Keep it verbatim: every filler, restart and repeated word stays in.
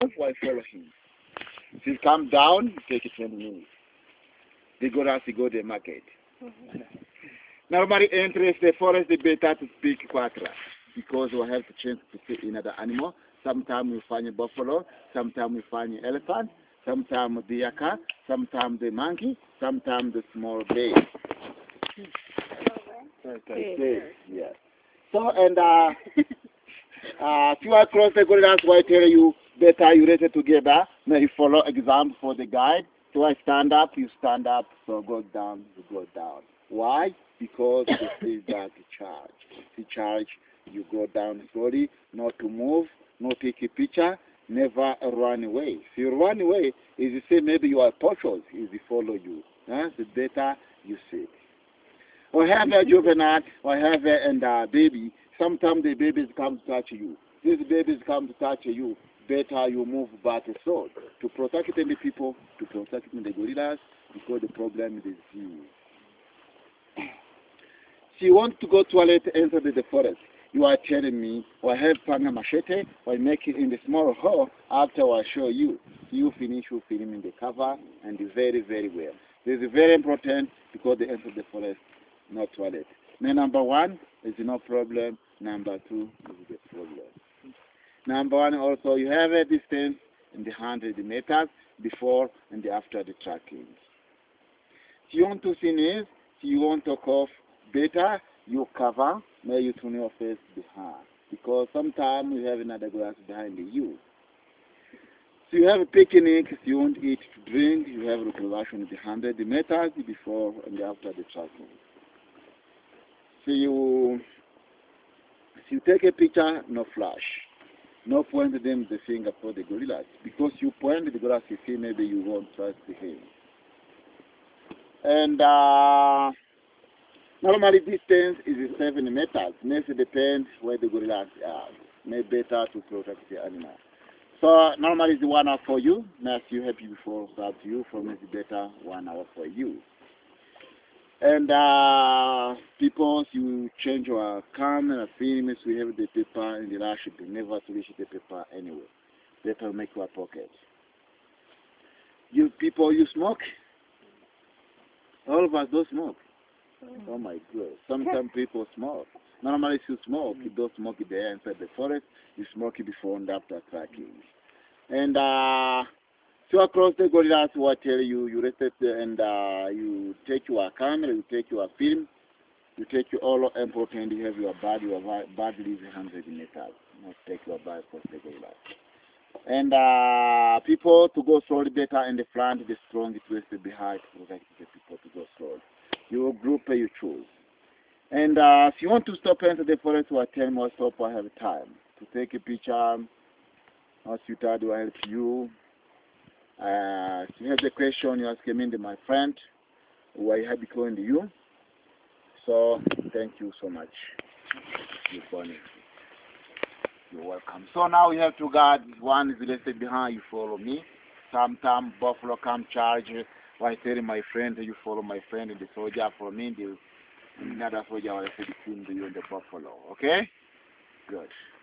Why follow him? If he come down, take it twenty minutes. They go as he go to the market. Normally, interest the forest the better to speak quatra because we have to change to see another animal. Sometimes we find a buffalo, sometimes we find an elephant, sometimes the yaka, sometimes the monkey, sometimes the small bear. Okay, yeah. So, and uh, uh, if you are across the gorillas, why I tell you better you rated together. Now you follow example for the guide. So I stand up, you stand up. So go down, you go down. Why? Because this is that charge. The charge, you go down slowly, not to move, not take a picture, never run away. If you run away, is you say maybe you are tortured, is you follow you. Huh? The better you sit. Or have a juvenile, or have a and a baby. Sometimes the babies come to touch you. These babies come to touch you. Better you move back a sword to protect the people, to protect the gorillas, because the problem is you. She wants to go toilet, enter the forest. You are telling me, or have panga machete, or make it in the small hole. After I show you, you finish, you film in the cover, and very, very well. This is very important because they enter the forest, not toilet. Now, number one is no problem. Number two is the problem. Number one, also, you have a distance in the one hundred meters before and after the tracking. If you want to sneeze, if you want to cough, better you cover, may you turn your face behind. Because sometimes you have another glass behind you. So you have a picnic, if you want to eat to drink, you have a reservation the one hundred meters before and after the tracking. So you, if you take a picture, no flash. No point them the finger for the gorillas. Because you point the gorillas, you see maybe you won't trust him. And uh, normally distance is seven meters. Next depends where the gorillas are. Maybe better to protect the animal. So normally it's one hour for you. Next you happy before start you. From it's better one hour for you. And uh, people, you change your camera, film, we have the paper in the last shipping, never to reach the paper anyway. Better make your pocket. You people, you smoke? All of us don't smoke. Oh my God. Sometimes people smoke. Normally if you smoke, you don't smoke it there inside the forest, you smoke it before and after tracking. And uh, so across the gorillas, what I tell you, you reset and uh, you take your camera, you take your film, you take your all important, you have your body, your body leaves one hundred meters. Not take your body across the gorillas. And uh, people to go slowly better in the front, the strong, it was behind to protect the people to go slowly. Your group you choose. And uh, if you want to stop into the forest, or ten more stop, I have time to take a picture. As you try to help you. Uh, if you have the question, you ask me, my friend, who I have become you. So, thank you so much. You're funny. You're welcome. So now we have two guards. One is listed behind, you follow me. Sometimes buffalo come charge. Why tell my friend, you follow my friend, and the soldier follow me. The another soldier will say between you and the buffalo. Okay? Good.